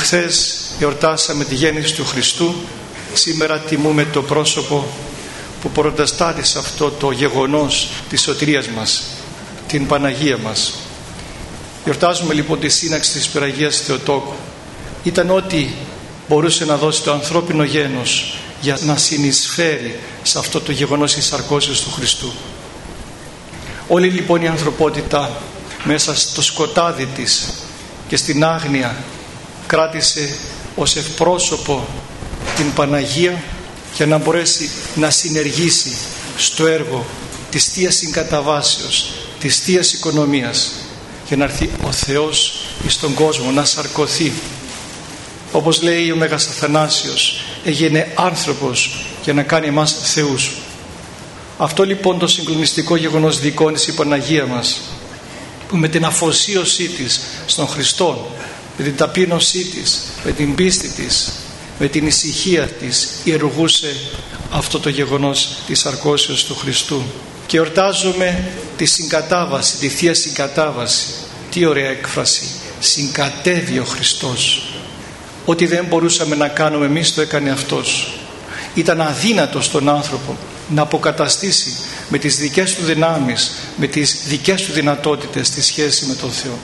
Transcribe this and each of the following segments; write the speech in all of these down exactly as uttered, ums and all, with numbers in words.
Χθες εορτάσαμε τη γέννηση του Χριστού. Σήμερα τιμούμε το πρόσωπο που προτεστάτησε αυτό το γεγονός της σωτηρίας μας, την Παναγία μας. Εορτάζουμε λοιπόν τη σύναξη της Παναγίας Θεοτόκου. Ήταν ό,τι μπορούσε να δώσει το ανθρώπινο γένος για να συνεισφέρει σε αυτό το γεγονός της σαρκώσεως του Χριστού. Όλη λοιπόν η ανθρωπότητα μέσα στο σκοτάδι της και στην άγνοια κράτησε ως ευπρόσωπο την Παναγία για να μπορέσει να συνεργήσει στο έργο της Θείας Συγκαταβάσεως, της Θείας Οικονομίας, για να έρθει ο Θεός εις τον κόσμο, να σαρκωθεί. Όπως λέει ο Μέγας Αθανάσιος, έγινε άνθρωπος για να κάνει εμάς θεούς. Αυτό λοιπόν το συγκλονιστικό γεγονός δικώνησε η Παναγία μας, που με την αφοσίωσή της στον Χριστό, με την ταπείνωσή της, με την πίστη της, με την ησυχία της ιερουργούσε αυτό το γεγονός της σαρκώσεως του Χριστού. Και εορτάζουμε τη συγκατάβαση, τη Θεία Συγκατάβαση. Τι ωραία έκφραση! Συγκατέβη ο Χριστός. Ό,τι δεν μπορούσαμε να κάνουμε εμείς το έκανε Αυτός. Ήταν αδύνατο στον άνθρωπο να αποκαταστήσει με τις δικές του δυνάμεις, με τις δικές του δυνατότητες τη σχέση με τον Θεό.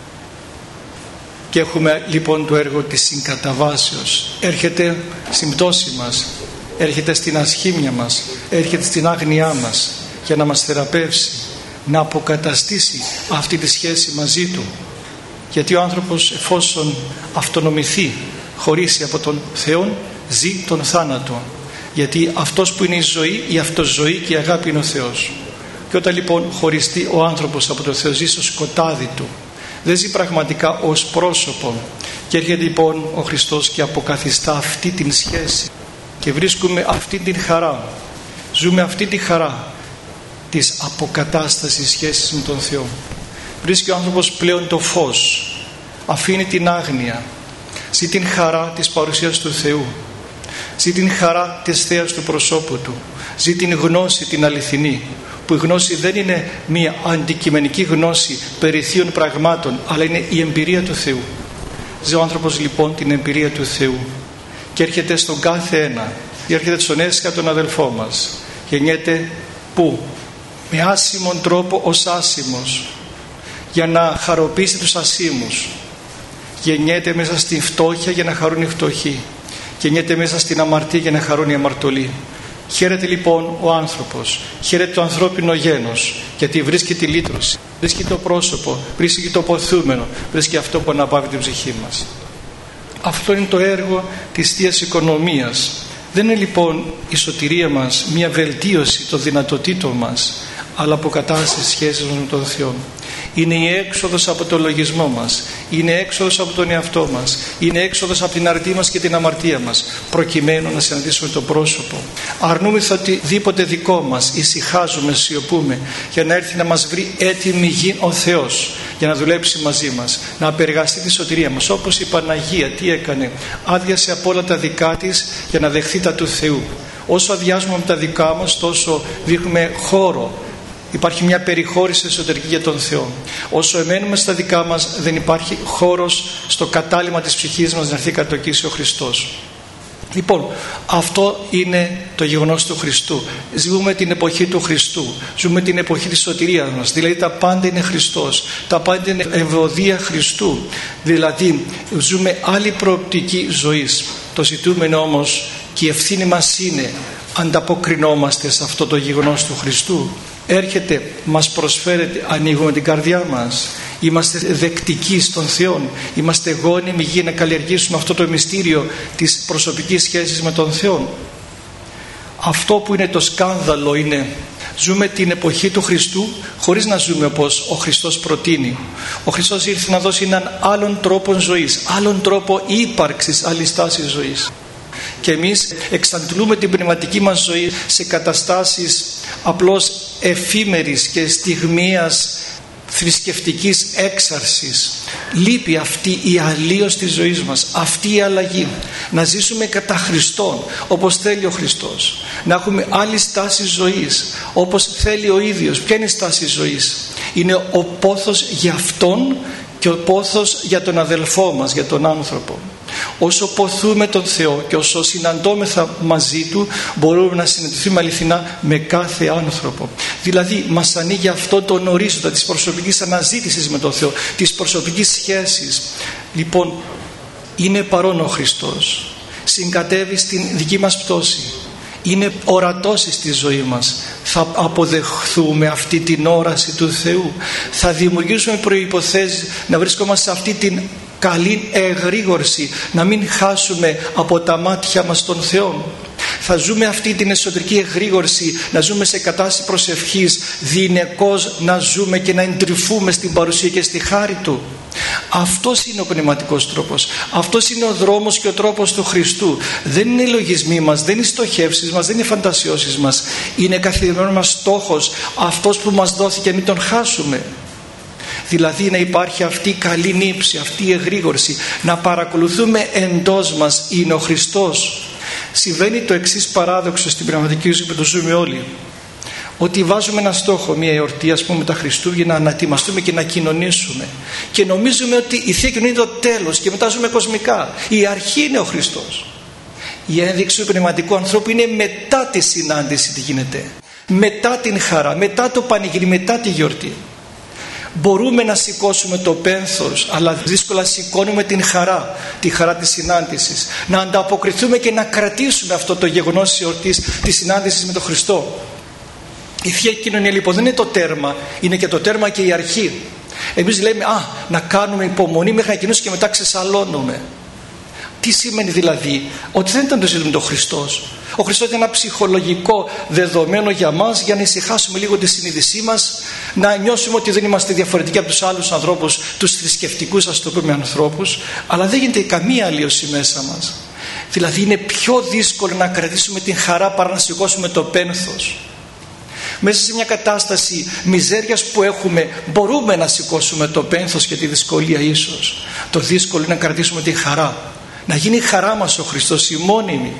Και έχουμε λοιπόν το έργο της συγκαταβάσεως. Έρχεται στην πτώση μας, έρχεται στην ασχήμια μας, έρχεται στην άγνοιά μας για να μας θεραπεύσει, να αποκαταστήσει αυτή τη σχέση μαζί Του. Γιατί ο άνθρωπος, εφόσον αυτονομηθεί, χωρίσει από τον Θεό, ζει τον θάνατο. Γιατί αυτός που είναι η ζωή, η αυτοζωή και η αγάπη είναι ο Θεός. Και όταν λοιπόν χωριστεί ο άνθρωπος από τον Θεό, ζει στο σκοτάδι του, δεν ζει πραγματικά ως πρόσωπο. Και έρχεται λοιπόν ο Χριστός και αποκαθιστά αυτή την σχέση και βρίσκουμε αυτή την χαρά, ζούμε αυτή τη χαρά της αποκατάστασης σχέσης με τον Θεό. Βρίσκει ο άνθρωπος πλέον το φως, αφήνει την άγνοια, ζει την χαρά της παρουσίας του Θεού, ζει την χαρά της θέας του προσώπου Του, ζει την γνώση την αληθινή, που η γνώση δεν είναι μια αντικειμενική γνώση περί θείων πραγμάτων, αλλά είναι η εμπειρία του Θεού. Ζει ο άνθρωπος λοιπόν την εμπειρία του Θεού και έρχεται στον κάθε ένα, έρχεται στον έσχα τον αδελφό μας, γεννιέται που με άσημον τρόπο ως άσημος, για να χαροποιήσει τους ασήμους. Γεννιέται μέσα στην φτώχεια για να χαρούν οι φτωχοί, γεννιέται μέσα στην αμαρτία για να χαρούν οι αμαρτωλοί. Χαίρεται λοιπόν ο άνθρωπος, χαίρεται το ανθρώπινο γένος, γιατί βρίσκει τη λύτρωση, βρίσκει το πρόσωπο, βρίσκει το ποθούμενο, βρίσκει αυτό που αναπαύει την ψυχή μας. Αυτό είναι το έργο της Θείας Οικονομίας. Δεν είναι λοιπόν η σωτηρία μας μια βελτίωση των δυνατοτήτων μας, αλλά αποκατάσταση σχέσης με τον Θεό. Είναι η έξοδος από το λογισμό μας, είναι έξοδος από τον εαυτό μας, είναι έξοδος από την αρτή μας και την αμαρτία μας, προκειμένου να συναντήσουμε το πρόσωπο. Αρνούμεθα οτιδήποτε δικό μας, ησυχάζουμε, σιωπούμε, για να έρθει να μας βρει έτοιμη γη ο Θεός, για να δουλέψει μαζί μας, να απεργαστεί τη σωτηρία μας. Όπως η Παναγία τι έκανε? Άδειασε από όλα τα δικά της για να δεχθεί τα του Θεού. Όσο αδειάζουμε με τα δικά μας, τόσο δείχνουμε χώρο. Υπάρχει μια περιχώρηση εσωτερική για τον Θεό. Όσο εμένουμε στα δικά μας, δεν υπάρχει χώρος στο κατάλημα της ψυχής μας να έρθει κατοκίσει ο Χριστός. Λοιπόν, αυτό είναι το γεγονός του Χριστού. Ζούμε την εποχή του Χριστού, ζούμε την εποχή της σωτηρίας μας. Δηλαδή τα πάντα είναι Χριστός, τα πάντα είναι ευωδία Χριστού. Δηλαδή ζούμε άλλη προοπτική ζωής. Το ζητούμενο όμως και η ευθύνη μας είναι, ανταποκρινόμαστε σε αυτό το γεγονός του Χριστού? Έρχεται, μας προσφέρεται, ανοίγουμε την καρδιά μας, είμαστε δεκτικοί στον Θεό, είμαστε γόνιμοι για να καλλιεργήσουμε αυτό το μυστήριο της προσωπικής σχέσης με τον Θεό? Αυτό που είναι το σκάνδαλο είναι, ζούμε την εποχή του Χριστού χωρίς να ζούμε όπως ο Χριστός προτείνει. Ο Χριστός ήρθε να δώσει έναν άλλον τρόπο ζωής, άλλον τρόπο ύπαρξης, άλλη στάση ζωής. Και εμείς εξαντλούμε την πνευματική μας ζωή σε καταστάσεις απλώς εφήμερης και στιγμίας θρησκευτικής έξαρσης. Λείπει αυτή η αλλίωση της ζωής μας, αυτή η αλλαγή. Να ζήσουμε κατά Χριστόν, όπως θέλει ο Χριστός. Να έχουμε άλλη στάση ζωής, όπως θέλει ο ίδιος. Ποια είναι η στάση ζωής? Είναι ο πόθος για Αυτόν και ο πόθος για τον αδελφό μας, για τον άνθρωπο. Όσο ποθούμε τον Θεό και όσο συναντώμεθα μαζί Του, μπορούμε να συναντηθούμε αληθινά με κάθε άνθρωπο. Δηλαδή μας ανοίγει αυτό τον ορίζοντα της προσωπικής αναζήτησης με τον Θεό, της προσωπικής σχέσης. Λοιπόν, είναι παρόν ο Χριστός, συγκατέβει στην δική μας πτώση, είναι ορατός στη ζωή μας. Θα αποδεχθούμε αυτή την όραση του Θεού, θα δημιουργήσουμε προϋποθέσεις να βρισκόμαστε σε αυτή την καλή εγρήγορση, να μην χάσουμε από τα μάτια μας τον Θεό. Θα ζούμε αυτή την εσωτερική εγρήγορση, να ζούμε σε κατάσταση προσευχής, διηνεκώς να ζούμε και να εντρυφούμε στην παρουσία και στη χάρη Του. Αυτός είναι ο πνευματικός τρόπος, αυτός είναι ο δρόμος και ο τρόπος του Χριστού. Δεν είναι οι λογισμοί μας, δεν είναι οι στοχεύσεις μας, δεν είναι οι φαντασιώσεις μας. Είναι καθημερινός μας στόχος, αυτός που μας δόθηκε, μην τον χάσουμε. Δηλαδή να υπάρχει αυτή η καλή νύψη, αυτή η εγρήγορση, να παρακολουθούμε εντός μας είναι ο Χριστός. Συμβαίνει το εξής παράδοξο στην πνευματική ζωή που το ζούμε όλοι, ότι βάζουμε ένα στόχο, μια εορτή, ας πούμε τα Χριστούγεννα, να ετοιμαστούμε και να κοινωνήσουμε, και νομίζουμε ότι η Θεία Κοινωνία είναι το τέλος και μετά ζούμε κοσμικά. Η αρχή είναι ο Χριστός. Η ένδειξη του πνευματικού ανθρώπου είναι μετά τη συνάντηση, τι γίνεται, μετά την χαρά, μετά το πανηγύρι, μετά τη γιορτή. Μπορούμε να σηκώσουμε το πένθος, αλλά δύσκολα σηκώνουμε την χαρά, τη χαρά της συνάντησης. Να ανταποκριθούμε και να κρατήσουμε αυτό το γεγονός της εορτής, της συνάντησης με τον Χριστό. Η Θεία Κοινωνία λοιπόν δεν είναι το τέρμα, είναι και το τέρμα και η αρχή. Εμείς λέμε α, να κάνουμε υπομονή μέχρι να κοινώσουμε και μετά ξεσαλώνουμε. Τι σημαίνει δηλαδή? Ότι δεν ήταν το ζήτημα το Χριστός. Ο Χριστός ήταν ένα ψυχολογικό δεδομένο για μας, για να ησυχάσουμε λίγο τη συνείδησή μας, να νιώσουμε ότι δεν είμαστε διαφορετικοί από τους άλλους ανθρώπους, τους θρησκευτικούς, ας το πούμε, ανθρώπους, αλλά δεν γίνεται καμία αλλίωση μέσα μας. Δηλαδή είναι πιο δύσκολο να κρατήσουμε την χαρά παρά να σηκώσουμε το πένθος. Μέσα σε μια κατάσταση μιζέριας που έχουμε, μπορούμε να σηκώσουμε το πένθος και τη δυσκολία ίσως. Το δύσκολο είναι να κρατήσουμε την χαρά, να γίνει η χαρά μας ο Χριστός η μόνιμη.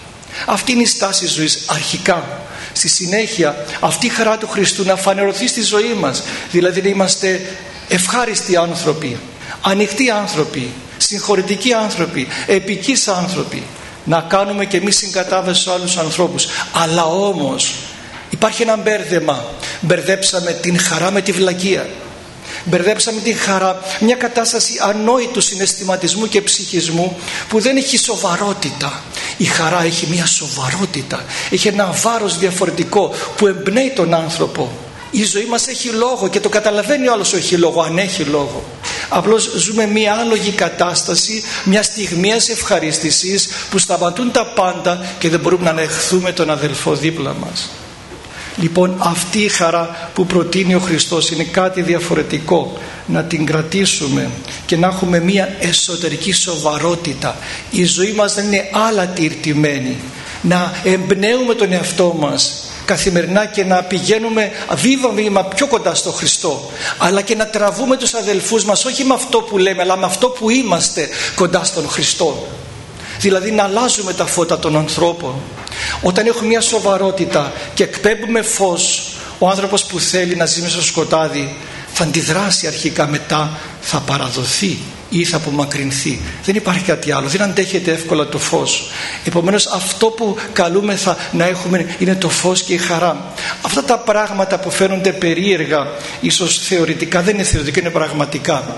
Αυτή είναι η στάση ζωής αρχικά. Στη συνέχεια αυτή η χαρά του Χριστού να φανερωθεί στη ζωή μας, δηλαδή να είμαστε ευχάριστοι άνθρωποι, ανοιχτοί άνθρωποι, συγχωρητικοί άνθρωποι, επικείς άνθρωποι, να κάνουμε και εμείς συγκατάβαση στους άλλους ανθρώπους. Αλλά όμως υπάρχει ένα μπέρδεμα. Μπερδέψαμε την χαρά με τη βλακεία. Μπερδέψαμε την χαρά, μια κατάσταση ανόητου συναισθηματισμού και ψυχισμού που δεν έχει σοβαρότητα. Η χαρά έχει μια σοβαρότητα, έχει ένα βάρος διαφορετικό που εμπνέει τον άνθρωπο. Η ζωή μας έχει λόγο και το καταλαβαίνει ο άλλος έχει λόγο, αν έχει λόγο. Απλώς ζούμε μια άλογη κατάσταση, μια στιγμίας ευχαρίστησης που σταματούν τα πάντα και δεν μπορούμε να ανεχθούμε τον αδελφό δίπλα μας. Λοιπόν, αυτή η χαρά που προτείνει ο Χριστός είναι κάτι διαφορετικό. Να την κρατήσουμε και να έχουμε μια εσωτερική σοβαρότητα. Η ζωή μας δεν είναι άλλα τυρτημένη. Να εμπνέουμε τον εαυτό μας καθημερινά και να πηγαίνουμε βήμα βήμα πιο κοντά στο Χριστό, αλλά και να τραβούμε τους αδελφούς μας όχι με αυτό που λέμε, αλλά με αυτό που είμαστε κοντά στον Χριστό. Δηλαδή να αλλάζουμε τα φώτα των ανθρώπων. Όταν έχουμε μια σοβαρότητα και εκπέμπουμε φως, ο άνθρωπος που θέλει να ζει μέσα στο σκοτάδι θα αντιδράσει αρχικά, μετά θα παραδοθεί ή θα απομακρυνθεί. Δεν υπάρχει κάτι άλλο, δεν αντέχεται εύκολα το φως. Επομένως αυτό που καλούμεθα να έχουμε είναι το φως και η χαρά. Αυτά τα πράγματα που φαίνονται περίεργα, ίσως θεωρητικά, δεν είναι θεωρητικά, είναι πραγματικά.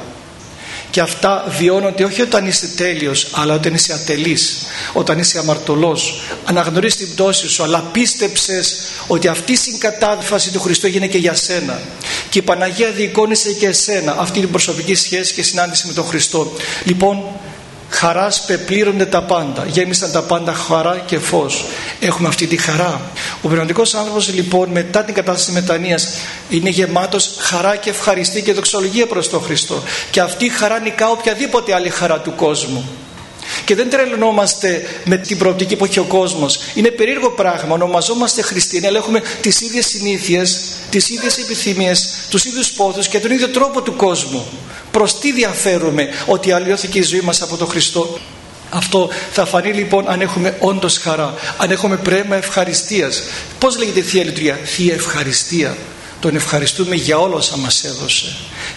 Και αυτά βιώνονται όχι όταν είσαι τέλειος, αλλά όταν είσαι ατελής, όταν είσαι αμαρτωλός. Αναγνωρίσεις την πτώση σου, αλλά πίστεψες ότι αυτή η συγκατάβαση του Χριστού έγινε και για σένα. Και η Παναγία διεικόνισε και εσένα αυτή την προσωπική σχέση και συνάντηση με τον Χριστό. Λοιπόν, χαράς πεπλήρωνται τα πάντα, γέμισαν τα πάντα χαρά και φως. Έχουμε αυτή τη χαρά. Ο πνευματικός άνθρωπος λοιπόν μετά την κατάσταση μετανοίας είναι γεμάτος χαρά και ευχαριστή και δοξολογία προς τον Χριστό, και αυτή η χαρά νικά οποιαδήποτε άλλη χαρά του κόσμου. Και δεν τρελνόμαστε με την προοπτική που έχει ο κόσμος. Είναι περίεργο πράγμα, ονομαζόμαστε χριστιανοί, αλλά έχουμε τις ίδιες συνήθειες, τις ίδιες επιθυμίες, τους ίδιους πόθους και τον ίδιο τρόπο του κόσμου. Προς τι διαφέρουμε ότι αλλοιώθηκε η ζωή μας από τον Χριστό? Αυτό θα φανεί λοιπόν αν έχουμε όντως χαρά, αν έχουμε πνεύμα ευχαριστίας. Πώς λέγεται η Θεία Λειτουργία? Θεία Ευχαριστία. Τον ευχαριστούμε για όλα όσα μας έδωσε.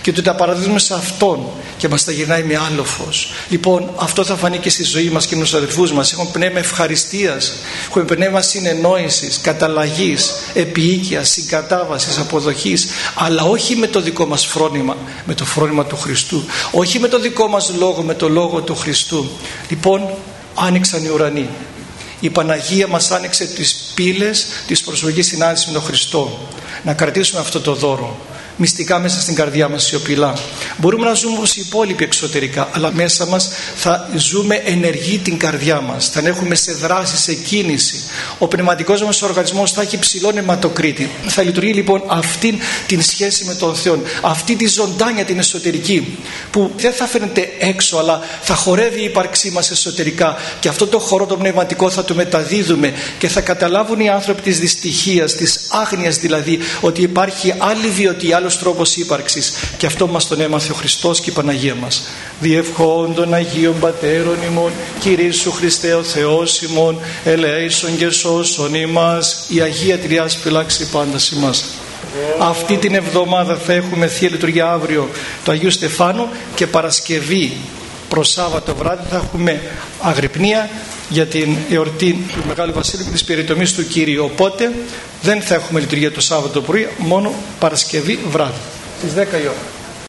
και το τα παραδίδουμε σε Αυτόν και μας τα γυρνάει με άλλο φως. Λοιπόν, αυτό θα φανεί και στη ζωή μας και με τους αδελφούς μας. Έχουμε πνεύμα ευχαριστίας, έχουμε πνεύμα συνεννόησης, καταλλαγής, επιοίκειας, συγκατάβασης, αποδοχής, αλλά όχι με το δικό μας φρόνημα, με το φρόνημα του Χριστού, όχι με το δικό μας λόγο, με το λόγο του Χριστού. Λοιπόν, άνοιξαν οι ουρανοί. Η Παναγία μας άνοιξε τις πύλες της προσωπικής συνάντησης με τον Χριστό. Να κρατήσουμε αυτό το δώρο μυστικά μέσα στην καρδιά μας, σιωπηλά. Μπορούμε να ζούμε όπως οι υπόλοιποι εξωτερικά, αλλά μέσα μας θα ζούμε ενεργή την καρδιά μας, θα έχουμε σε δράση, σε κίνηση. Ο πνευματικός μας οργανισμός θα έχει ψηλό αιματοκρίτη. Θα λειτουργεί λοιπόν αυτή την σχέση με τον Θεό, αυτή τη ζωντάνια την εσωτερική, που δεν θα φαίνεται έξω, αλλά θα χορεύει η ύπαρξή μας εσωτερικά, και αυτό το χορό το πνευματικό θα το μεταδίδουμε και θα καταλάβουν οι άνθρωποι της δυστυχίας, της άγνοιας δηλαδή, ότι υπάρχει άλλη βιωτή, άλλος τρόπος ύπαρξης, και αυτό μας τον έμαθε ο Χριστός και η Παναγία μας. Διευχών των Αγίων Πατέρων ημών, Κυρίσου Χριστέ ο Θεός ημών, ελέησον και σώσον ημάς. Η Αγία Τριάς φυλάξει πάντα ημάς. Αυτή την εβδομάδα θα έχουμε Θεία Λειτουργία αύριο του Αγίου Στεφάνου, και Παρασκευή προς Σάββατο βράδυ θα έχουμε αγρυπνία για την εορτή του Μεγάλου Βασίλειου και της περιτομής του Κυρίου. Οπότε δεν θα έχουμε λειτουργία το Σάββατο πρωί, μόνο Παρασκευή βράδυ στις δέκα η ώρα.